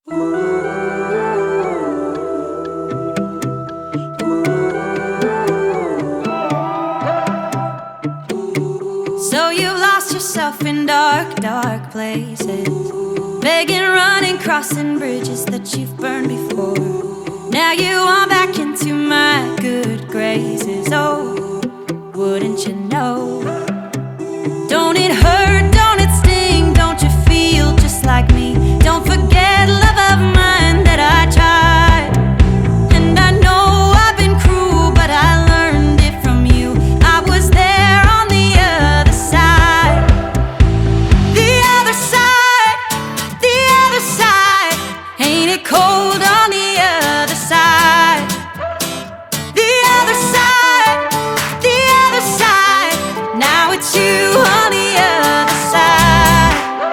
So you lost yourself in dark, dark places, begging, running, crossing bridges that you've burned before. Now you are back into my good graces. Oh, wouldn't you know? Don't it hurt? Don't it sting? Don't you feel just like me? Don't forget, love of mine, that I tried. And I know I've been cruel, but I learned it from you. I was there on the other side. The other side, the other side. Ain't it cold on the other side? The other side, the other side. Now it's you on the other side.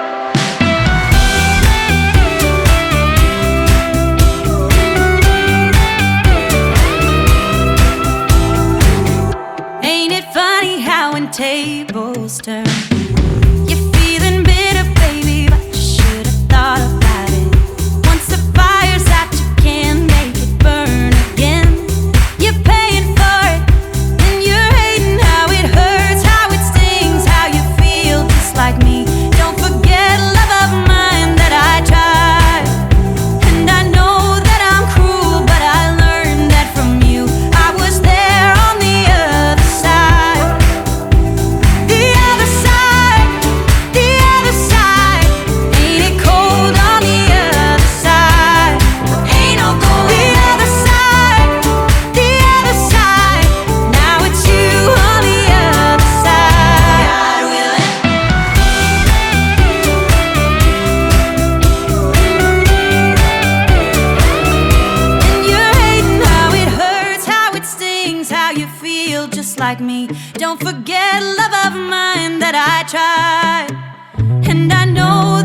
Ain't it funny how when tables turn, you're feeling bitter, baby, but you should have thought about it. Once the fire's out, you can't make it burn again. You're paying for it, and you're hating how it hurts, how it stings, how you feel just like me. Don't forget, love of mine, that I tried. And I know that I'm cruel, but I learned that from you. I was there on the other side. The other side, the other side. Ain't it cold on the other side? Ain't no cold. The other side, the other side. Now it's you on the other side. God willing. And you're hating how it hurts, how it stings, how you feel just like me. Don't forget, love of mine, that I tried. And I know